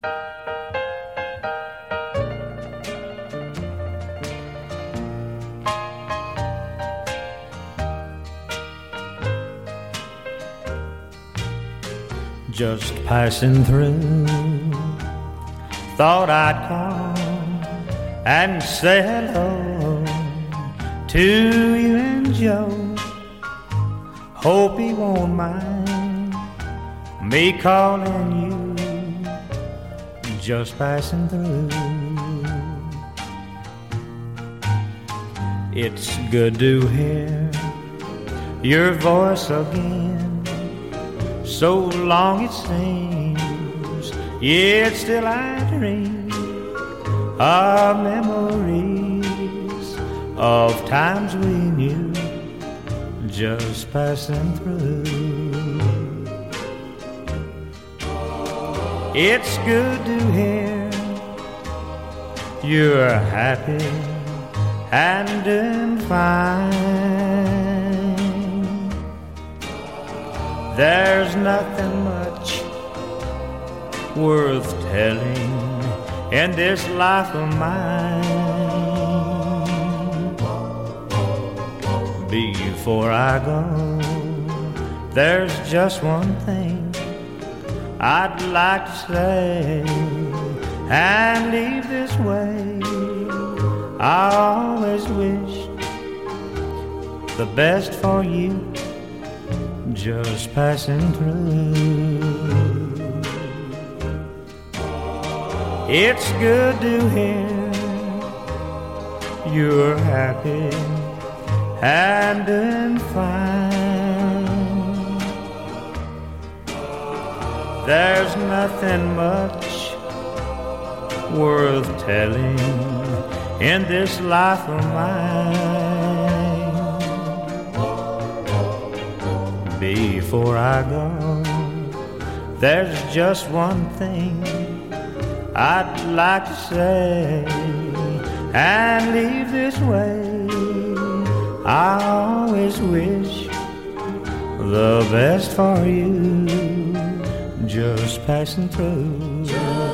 Just passing through, thought I'd call and say hello to you and Joe. Hope he won't mind me calling you. Just passing through. It's good to hear your voice again. So long it seems, yet still I dream of memories of times we knew, just passing through. It's good to hear you're happy and doing fine. There's nothing much worth telling in this life of mine. Before I go, there's just one thing I'd like to say and leave this way. I always wish the best for you, just passing through. It's good to hear you're happy and doing fine. There's nothing much worth telling in this life of mine. Before I go, there's just one thing I'd like to say and leave this way. I always wish the best for you, just passing through.